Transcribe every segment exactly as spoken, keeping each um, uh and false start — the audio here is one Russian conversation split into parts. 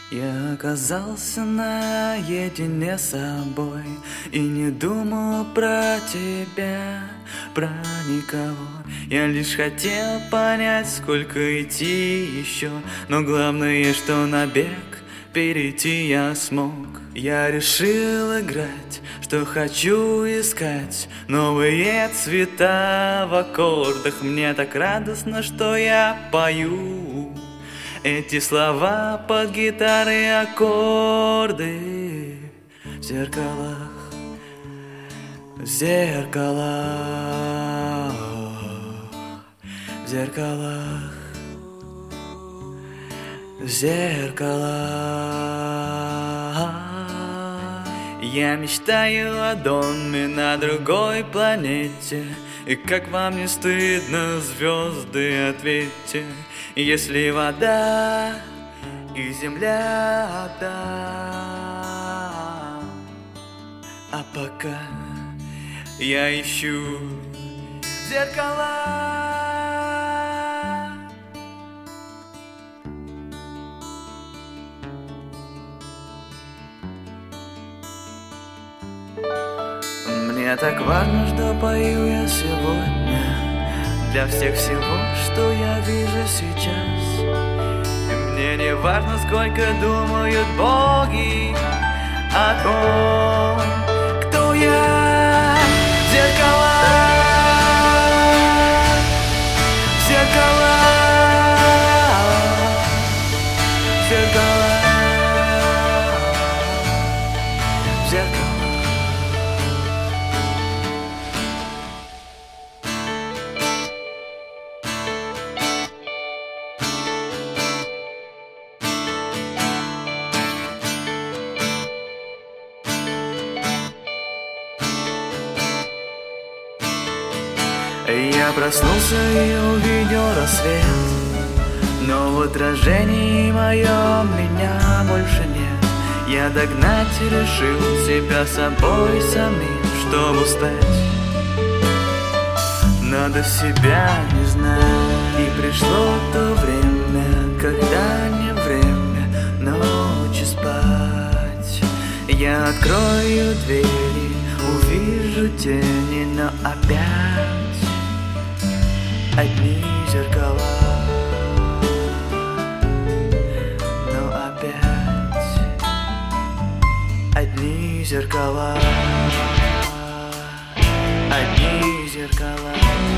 Я оказался наедине с собой и не думал про тебя, про никого. Я лишь хотел понять, сколько идти еще, но главное, что на бег перейти я смог. Я решил играть, что хочу искать новые цвета в аккордах. Мне так радостно, что я пою эти слова под гитары, аккорды в зеркалах, в зеркалах, в зеркалах, в зеркалах. Я мечтаю о доме на другой планете, и как вам не стыдно, звезды, ответьте, если вода и земля одна. А пока я ищу зеркала. Мне так важно, что пою я сегодня для всех всего, что я вижу сейчас. И мне не важно, сколько думают боги о том, кто я. Зеркала, зеркала, зеркала, зеркала. Я проснулся и увидел рассвет, но в отражении моем меня больше нет. Я догнать решил себя собой самим, чтобы стать. Надо себя не знать. И пришло то время, когда не время ночью спать. Я открою двери, увижу тени, но опять одни зеркала, но опять одни зеркала, одни зеркала.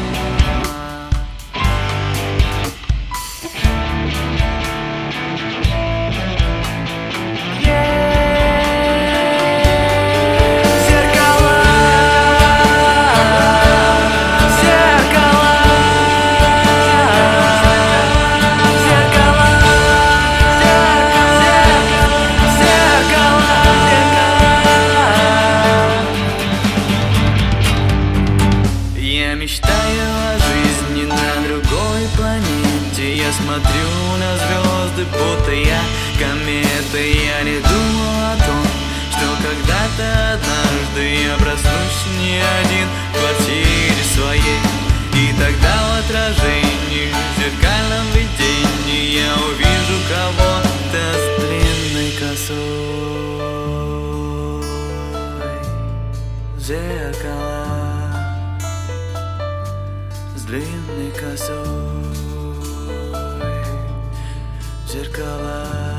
Я мечтаю о жизни на другой планете. Я смотрю на звезды, будто я комета. Я не думал о том, что когда-то однажды я проснусь не один в квартире своей. И тогда в отражении, в зеркальном видении я увижу кого-то с длинной косой. Зеркала, с длинной косой, зеркала.